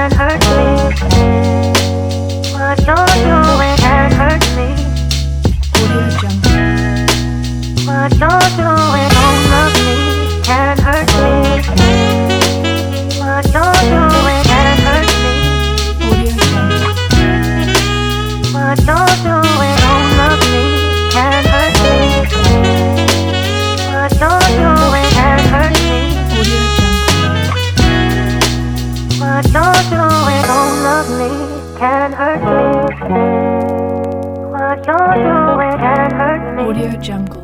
can hurt me. What you're doing can hurt me. Audio Jungle. What you're doing don't love me can hurt me. What you're doing can hurt me. Audio Jungle. What you're doing don't love me can hurt me. What you're doing can hurt me. Audio Jungle. What you're doing don't love me can hurt me. What you're doing can hurt me. Audio Jungle.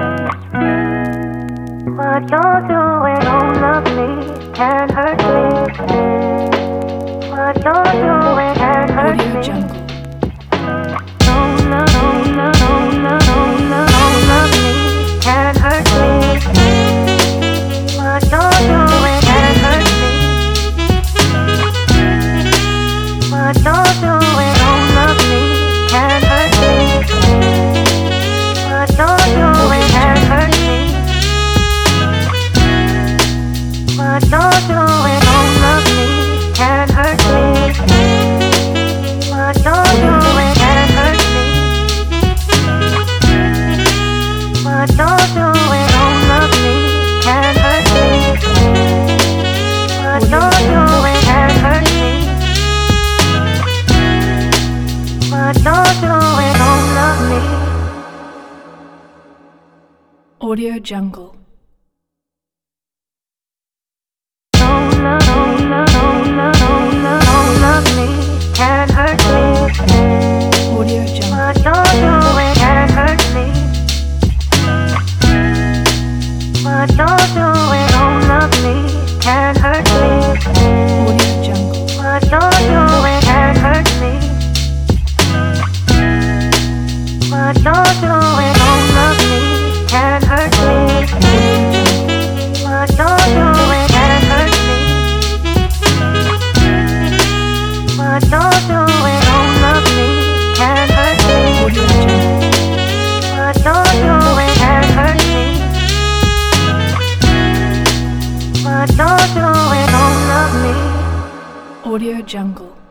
What you're doing don't love me can hurt me. What you're doing can hurt me. Audio Jungle. Don't love me can hurt me. What you're doing can hurt me. What you're doing don't love me can hurt me. What you're doing can hurt me. What you're doing don't love me can hurt me. What you're doing can hurt me. What you're doing don't love me can hurt me. What you're doing can hurt me. What you're doing don't love me. Audio Jungle. Don't love me can hurt me. Audio Jungle. What you're doing can hurt me. What you're doing don't love me can hurt me. Audio Jungle. What you're doing can hurt me. What you're doing don't love me can hurt me. What you're doing can hurt me. What you're doing don't love me can hurt me. Audio Jungle. What you're doing can hurt me. What you're doing don't love me. Audio Jungle.